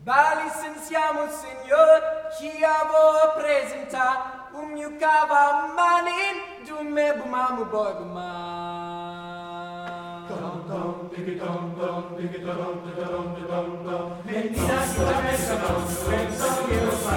Va licenziamo, signor, chi a voi presenta un mio cava manin, dume bumamu boy buma. Dom dom, diggy dom dom, diggy dom dom dom dom dom. Menina, sta messa, non so,